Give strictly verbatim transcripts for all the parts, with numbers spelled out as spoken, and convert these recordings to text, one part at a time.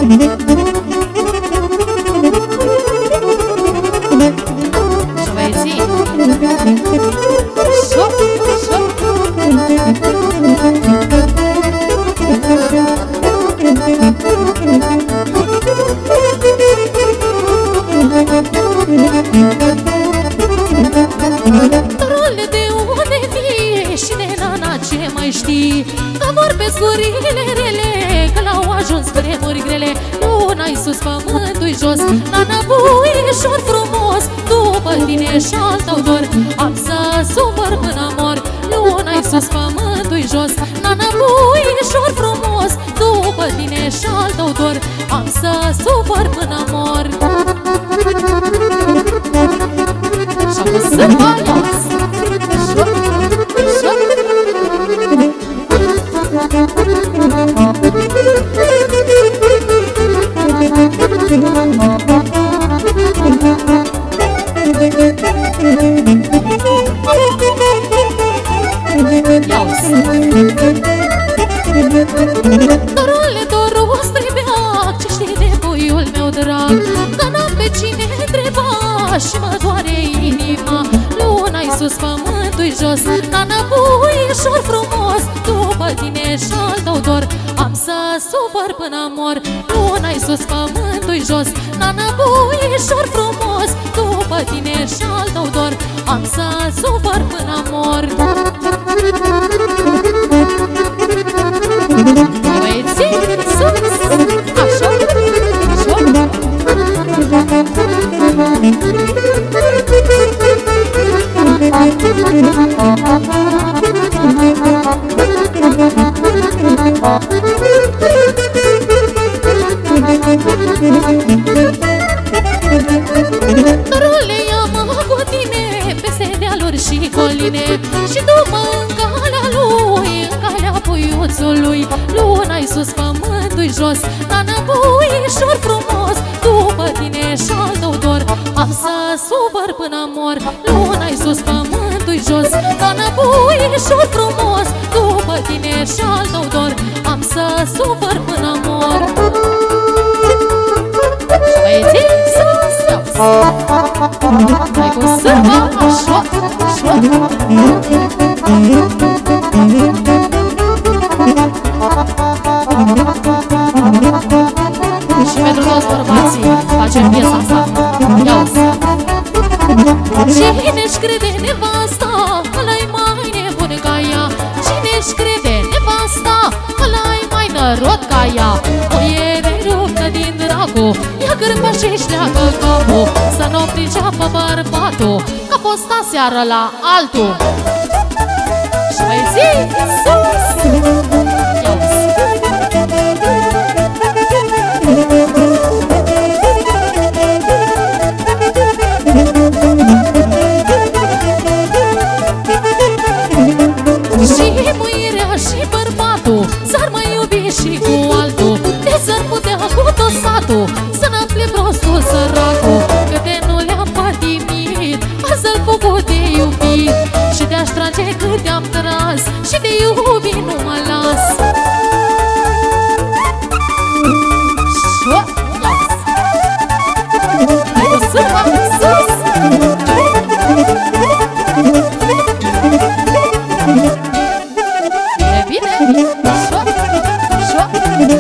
Și băieții Șop, șop Dorule, de unde vii și de nana ce mai știi? Că vorbesc gurile rele, că l-au ajuns vremuri grele. Luna-i sus, pământul-i jos, nana buișor frumos. După tine și-al tău dor, am să sufăr până mor. Luna-i sus, pământul-i jos, nana buișor frumos. După tine și-al tău dor, am să sufăr până mor. Și-am pus sârba jos. Șop, șop Dorule, dorul stribeac, ce știi de puiul meu drag? Că n-am pe cine întreba și mă doare inima. Luna-i sus, pământul-i jos, nana puișor frumos. După tine și-al tău dor, am să sufăr până mor. Luna-i sus, pământul-i jos, nana puișor frumos. După tine și-al tău dor, am să sufăr până mor. Băieții, sus, așa, așa Dorule, ia-mă cu tine peste dealuri și coline și du-mă în calea lui, în calea puiuțului. Luna-i sus, pământul-i jos, nana puișor frumos. După tine și-al tău dor, am să sufăr până mor. Luna-i sus, pământul-i jos, nana puișor frumos. După tine și-al tău dor, am să sufăr până mor. Și băieții, sus, sus hai cu sârba, șoc, șoc și pentru toți bărbații facem piesa asta. Ia-o-ți! Cine-și crede nevasta, ăla-i mai nebun ca ea. Cine-și crede nevasta, ăla-i mai nărot ca ea. O iere ruptă din dracu, ia cârpășești, leagă capul, să nu priceapă bărbatul că a fost aseară la altul. Și băieții, sus! Ia-o-ți! Și muirea și bărbatul s-ar mai iubi și cu altul, de s-ar putea cu tot satul să n-afle prostul săracul. Câte nu le-am pătimit, azi-l făcut de iubit, și de-aș trage cât te-am tras, și de iubit nu mă las. Hai cu sârba, sus! Bine, bine, șoc, șoc.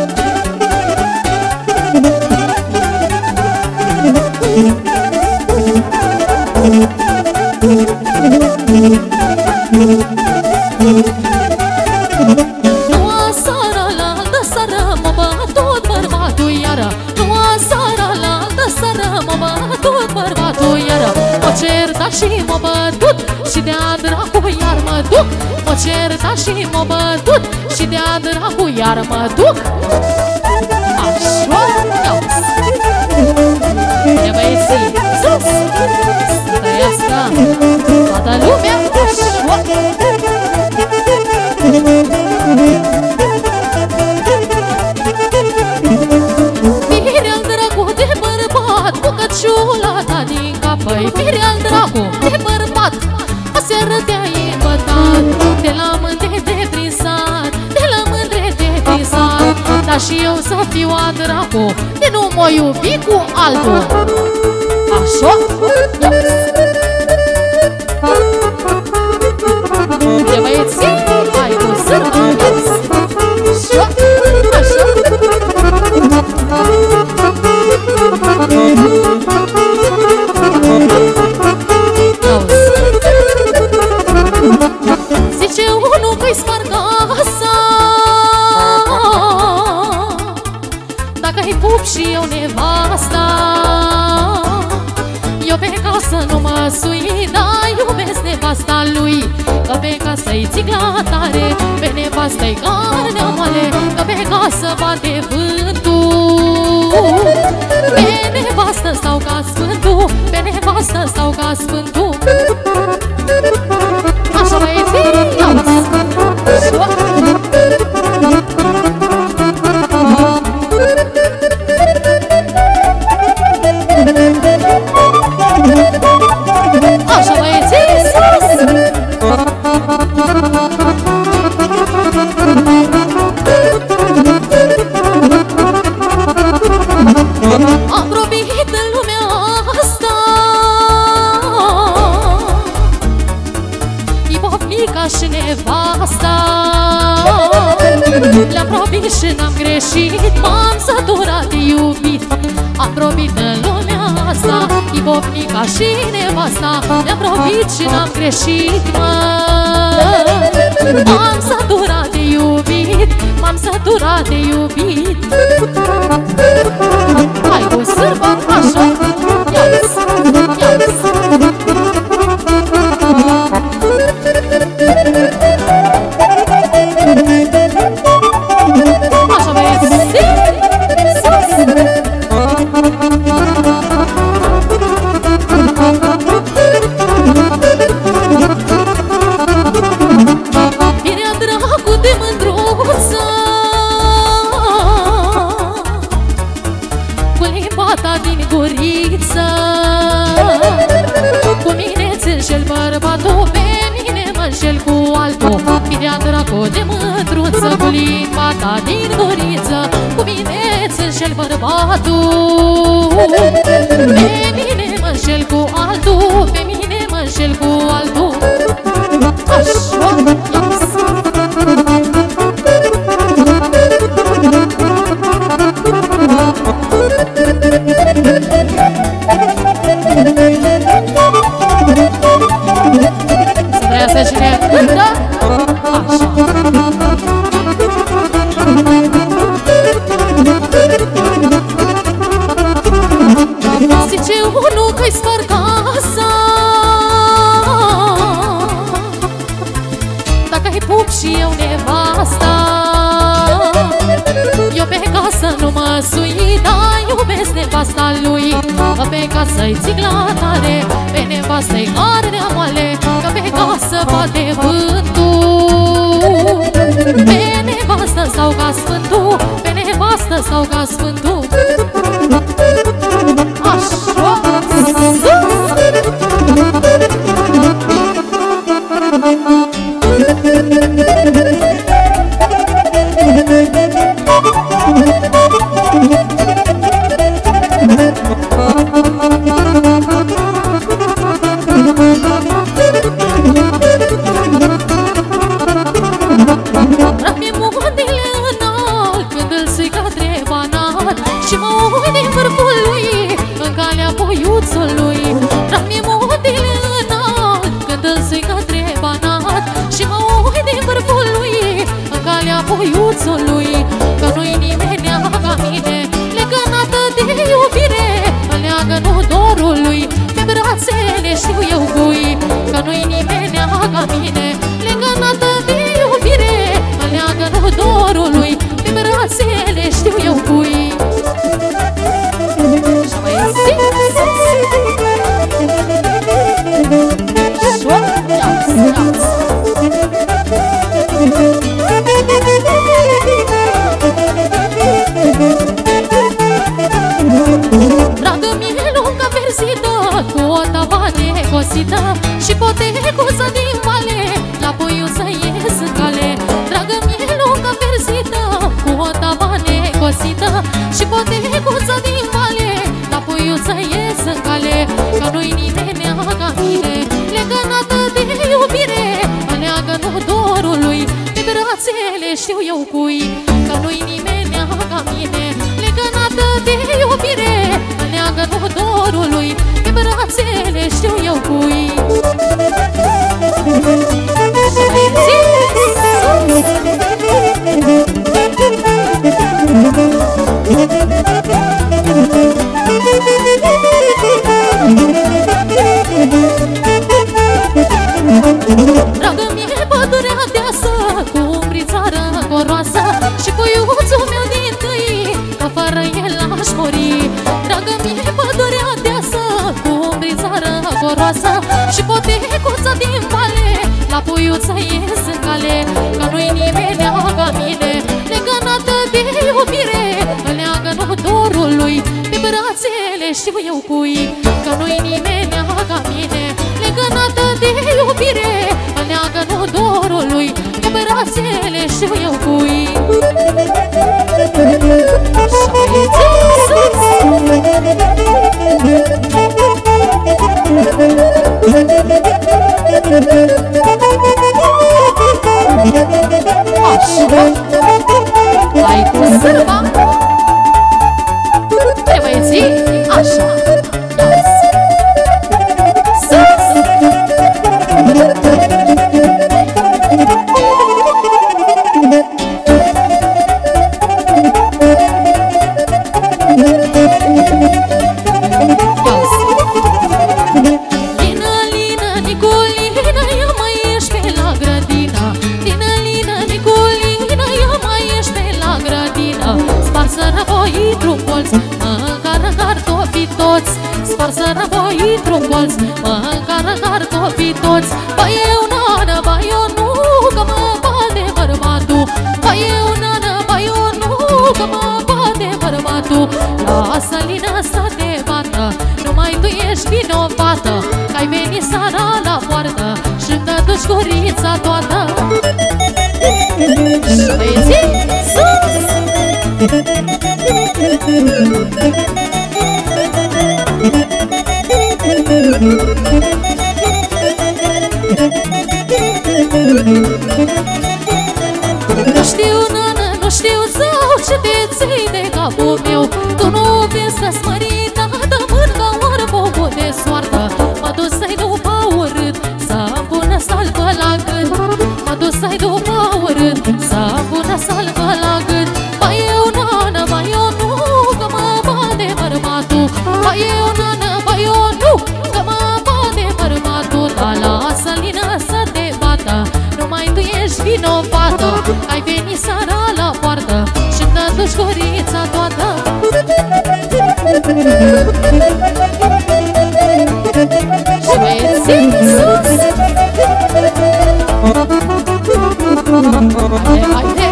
Nu asară la altă sară, mă bătut bărbatul iară. Nu asară la altă sară, mă bătut bărbatul iară. Mă certa și mă bătut și de-a dracu iar mă duc. Mă certa și mă bătut și de-a dracu iar mă duc. Așa, ia-o-ți! Bine, băieții, sus! Să trăiască toată lumea, așa! Firea-l dracu de bărbat, cu căciula ta din cap. Păi, firea-l dracu de bărbat, aseară te-ai îmbătat. De la mândre de prin sat, de la mândre de prin sat. nevasta și eu să fiu a dracu, de nu mă iubi cu altul. Așa? De băieții, hai cu sârmă, așa, așa. Zice unul că-i spar casa, dacă-i pup și eu nevasta. Eu pe casă nu mă sui, dar iubesc nevasta lui. Că pe casă-i țigla tare, pe nevasta-i carnea moale. Că pe casă bate vântul, pe nevastă stau ca sfântul, pe nevastă stau ca sfântul. Așa băieții, ia-uzi! Așa băieții, sus! Am probit în lumea asta Ipofnica și nevasta. Le-am probit și n-am greșit, m-am săturat de iubit. Am probit în lumea asta Ipofnica și nevasta. Le-am probit și n-am greșit, mă. M-am săturat de iubit, m-am săturat de iubit. Hai cu sârba, așa, ia-ți, ia-ți. Așa băieți, sus! Vine dracu de mândruță, cu limba ta din guriță. Cu mine ți înșel bărbatul, pe mine mă înșel cu altul. Vine dracu de mândruță, cu limba ta din guriță. Cu mine ți înșel bărbatul, pe mine mă înșel cu altul, pe mine mă înșel cu altul. Așa, ia-ți! Să trăiască cine cântă, așa. Zice unul că-i spar casa, dacă-i pup și eu nevasta. Eu pe casă nu mă sui, dar iubesc nevasta lui. Că pe casă-i țigla tare, pe nevasta-i carnea moale. Că pe casă bate vântul, pe nevastă stau ca sfântul, pe nevastă stau ca sfântul. Așa, sus! Rami mândile înalt, când îl sui către banat, și mă uit din vârful lui, în calea boiuțului. Rami mândile înalt, când îl sui către banat, și mă uit din vârful lui, în calea boiuțului. Că nu-i nimenea ca mine, legănată de iubire, leagă-nu dorului, pe brațele știu eu cui. Că nu-i nimenea ca mine, legănată de iubire, leagă-nu dorului, pe brațele știu eu cui. brațele știu eu cui, că nu-i nimeni ca mine, legănată de iubire, leagă nu dorului, pe brațele știu eu cui. Dragă mie pădurea deasă, cu umbrițară coroasă, și puiuțul meu din tâi, că fără el aș muri. Dragă mie pădurea deasă, cu umbrițară coroasă, și potecuța din vale, la puiuță ies în cale, că nu-i nimeni ca mine, legănată de iubire, leagă nu dorului, pe brațele știu eu cui, că nu-i nimeni ca mine, legănată de iubire, leagă nu dorului, pe brațele știu eu cui. Așa, hai cu sârba, te băieții, așa, sparsă înapoi într-un colț, măcar cartofii toți. Ba eu, nană, ba eu nu, că mă bate bărbatul. Ba eu, nană, ba eu nu, că mă bate bărbatul. Lasă lină să te bată, numai tu ești vinovată, că ai venit seara la poartă și-mi dă dușcurița toată. Și băieții, sus! Nu știu, nană, nu știu sau ce te ții de capul meu. Tu nu vezi că smărita dă mânca oară focul de soartă. Mă duc să-i după urât, să-mi pună salvă la gât. Mă duc să-i după urât, să-mi pună salvă la gât. Ba eu, nană, ba eu nu, că mă bate bărbatul. Ba eu, nană, ba eu nu, că mă bate bărbatul. Dar lasă lină să te bată, numai tu ești vinovată, ai venit seara la poartă și-mi dă dușcurița toată. Și băieții sus! Haide, haide!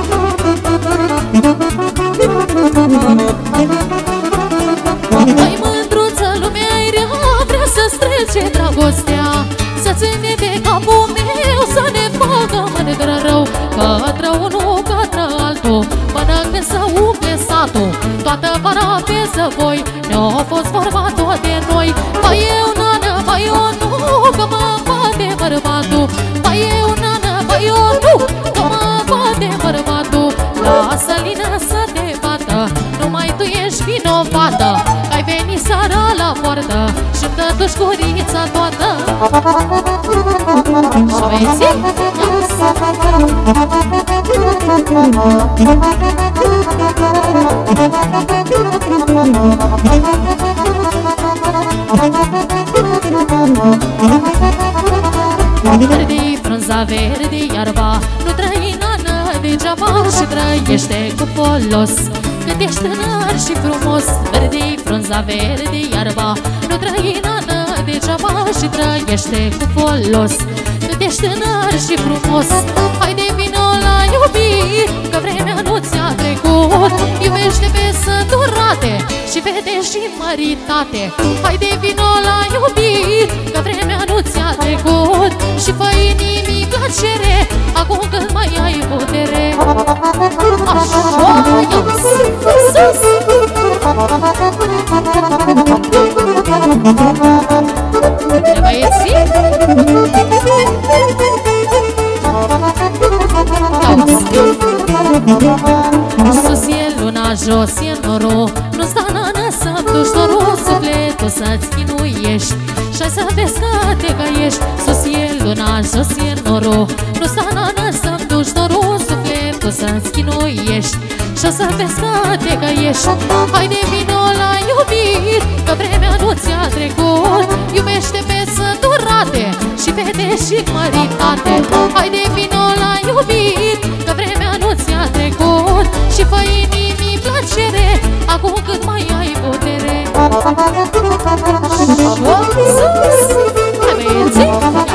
Hai mândruță, lumea-i rea, vrea să-ți trece dragostea, să ține de capul meu, să ne facă mândră rău. Către unul, către altul, până când să umple satul. Toată vara pe zăvoi ne-a fost vorba tot de noi. Ba eu, nană, ba eu nu, că mă bate bărbatul. Ba eu, nană, ba eu nu, că mă bate bărbatul. Lasă lină să te bată, numai tu ești vinovată, ai venit seara la poartă și-mi dă dușcurița toată. Și băieții, ia-ți! Verde-i frunza, verde-i iarba, nu trăi nană degeaba și trăiește cu folos. Cât ești tânăr și frumos, verde-i frunza, verde-i iarba, nu trăi nană degeaba și trăiește cu folos. Cât ești tânăr și frumos, haide vino la iubit, că vremea nu ți-a trecut. Iubește pe săturate și vede și măritate. Haide vino la iubit, că vremea nu ți-a trecut. Și fă-i inimii plăcere, acum când mai ai putere. Așa, ia-ți, sus! De băieții? Ia-ți! Sus e luna, jos e norul, nu sta nană să-mi duci dorul, sufletul să-ți chinuiești și-ai să vezi că te căiești. Sus e luna, jos e norul, nu sta nană să-mi duci dorul, sufletul să-ți chinuiești și-o să vezi că te căiești. Haide vino la iubit, că vremea nu ți-a trecut, iubește pe săturate și fete și măritate. Haide vino la iubit, că vremea nu ți-a trecut și fă inimii plăcere, acum cât mai ai putere. Hai băieții!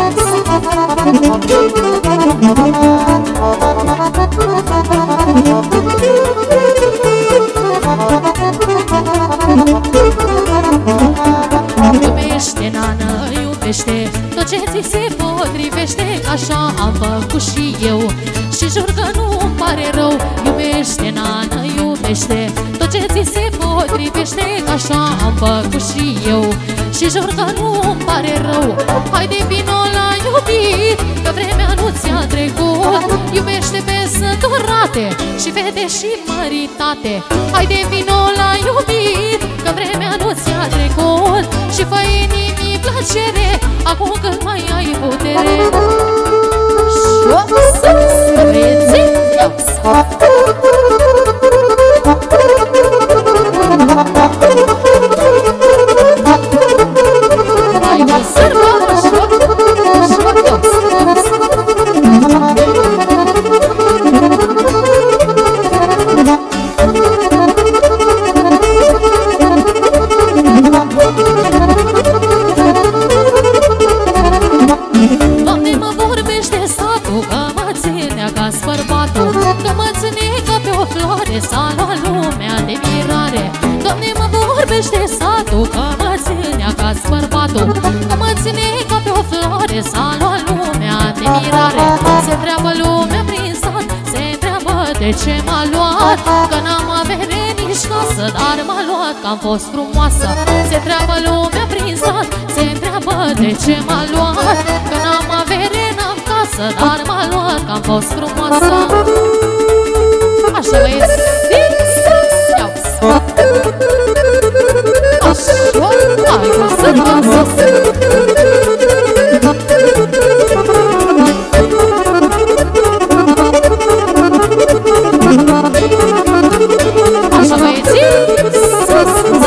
Iubește, nană, iubește tot ce ți se potrivește, așa am făcut și eu și jur că nu-mi pare rău. Iubește, nană, iubește tot ce ți se potrivește, așa am făcut și eu și jur că nu-mi pare rău. Haide vino la iubit, că vremea nu ți-a trecut, iubește pe săturate și fete și măritate. Haide vino la iubit, că vremea nu ți-a trecut și fă inimii plăcere, acum când mai ai putere. Și-o-să străveți, iau-să hai cu sârba, și-o, și-o, iau-să Doamne, mă vorbește satul, că mă ține ca-s bărbatul, că mă ține ca pe o floare, s-a luat lumea de mirare. Doamne, mă vorbește satul, că mă ține ca-s bărbatul, că mă ține ca pe o floare, s-a luat lumea de mirare. Se întreabă lumea prin sat, se întreabă de ce m-a luat, că n-am avere nici casă, dar m-a luat că am fost frumoasă. Se întreabă lumea prin sat, se întreabă de ce m-a luat, că n-am avere, n-am casă, dar m-a luat că am fost frumoasă. Așa băieți, iau-să așa, hai cu sârba sus. Așa băieții, sus, sus.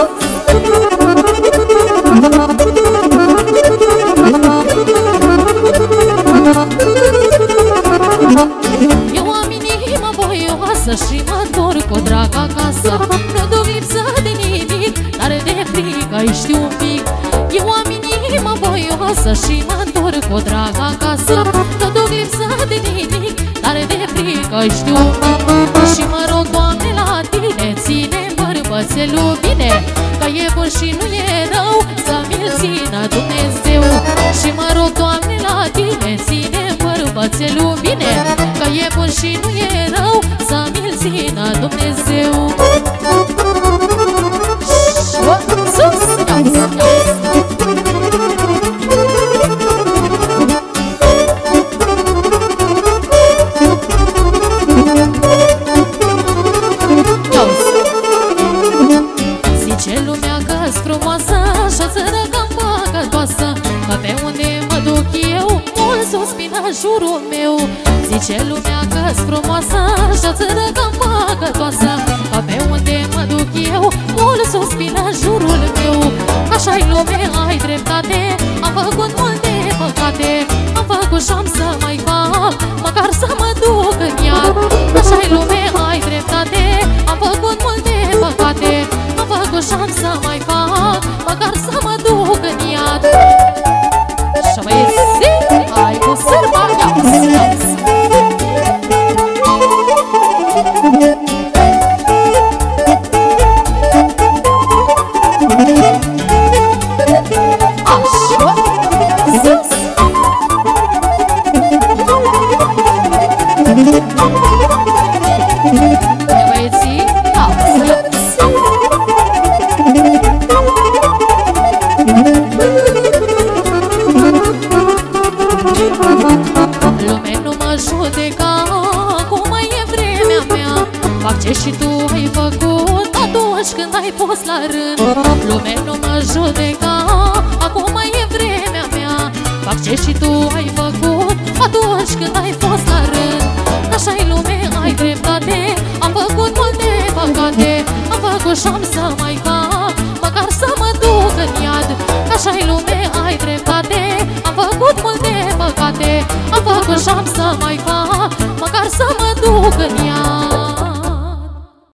Eu am inima voioasă și mă întorc cu drag acasă, nu duc lipsă de nimic, dar de frică știu un pic. Eu am inima voioasă și mă întorc cu drag acasă, nu duc lipsă de nimic, dar de frică știu un pic. Și mă rog, Doamne, la Tine, ține-mi bărbățelul bine, că e bun și nu e rău, să mi-l țină Dumnezeu. Și mă rog, Doamne, la Tine, ține-mi bărbățelul bine, că e bun și nu e rău, să mi-l țină Dumnezeu. Și-o, sus, iau-să, iau-să. Zice lumea că-s frumoasă și-o țără cam păcătoasă, că pe unde mă duc eu, mult suspină jurul meu. Zice lumea că-s frumoasă și-o țără cam păcătoasă, că pe unde mă duc eu, mult suspină jurul meu. Așa-i lume, ai dreptate, am făcut multe păcate, am făcut și-am să mai fac, măcar să mă duc în iad. Așa-i lume, ai dreptate, am făcut multe păcate, am făcut și-am să mai fac, măcar să mă duc în iad. Și băieți, hai cu sârba, iau-să, iau-să. Așa, sus. Băieții, iau-să, iau-să. ce și tu ai făcut atunci când ai fost la rând. Lume nu mă judeca, acum e vremea mea. Fac ce și tu ai făcut atunci când ai fost la rând. Așa-i lume, ai dreptate, am făcut multe păcate. Am făcut și-am să mai fac, măcar să mă duc în iad. Așa-i lume, ai dreptate, am făcut multe păcate. Am făcut și-am să mai fac,